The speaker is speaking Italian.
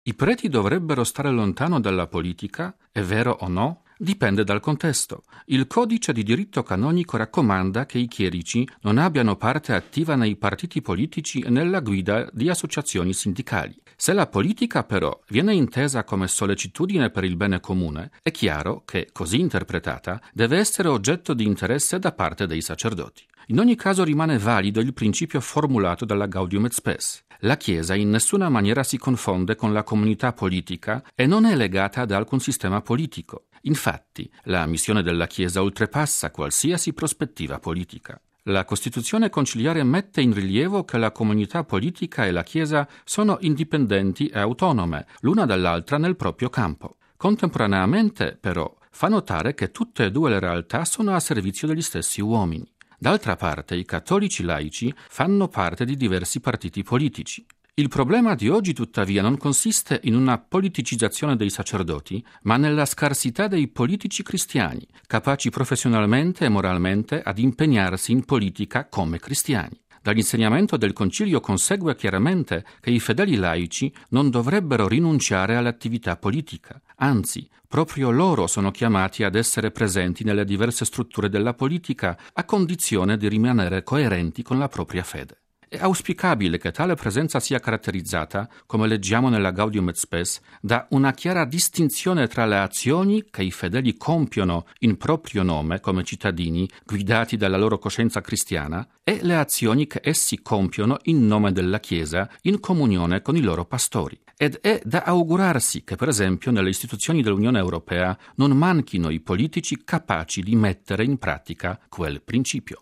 I preti dovrebbero stare lontano dalla politica, è vero o no? Dipende dal contesto. Il codice di diritto canonico raccomanda che i chierici non abbiano parte attiva nei partiti politici e nella guida di associazioni sindacali. Se la politica però viene intesa come sollecitudine per il bene comune, è chiaro che, così interpretata, deve essere oggetto di interesse da parte dei sacerdoti. In ogni caso rimane valido il principio formulato dalla Gaudium et Spes. La Chiesa in nessuna maniera si confonde con la comunità politica e non è legata ad alcun sistema politico. Infatti, la missione della Chiesa oltrepassa qualsiasi prospettiva politica. La Costituzione conciliare mette in rilievo che la comunità politica e la Chiesa sono indipendenti e autonome, l'una dall'altra nel proprio campo. Contemporaneamente, però, fa notare che tutte e due le realtà sono a servizio degli stessi uomini. D'altra parte, i cattolici laici fanno parte di diversi partiti politici. Il problema di oggi, tuttavia, non consiste in una politicizzazione dei sacerdoti, ma nella scarsità dei politici cristiani, capaci professionalmente e moralmente ad impegnarsi in politica come cristiani. Dall'insegnamento del Concilio consegue chiaramente che i fedeli laici non dovrebbero rinunciare all'attività politica. Anzi, proprio loro sono chiamati ad essere presenti nelle diverse strutture della politica a condizione di rimanere coerenti con la propria fede. È auspicabile che tale presenza sia caratterizzata, come leggiamo nella Gaudium et Spes, da una chiara distinzione tra le azioni che i fedeli compiono in proprio nome come cittadini guidati dalla loro coscienza cristiana e le azioni che essi compiono in nome della Chiesa in comunione con i loro pastori. Ed è da augurarsi che, per esempio, nelle istituzioni dell'Unione Europea non manchino i politici capaci di mettere in pratica quel principio.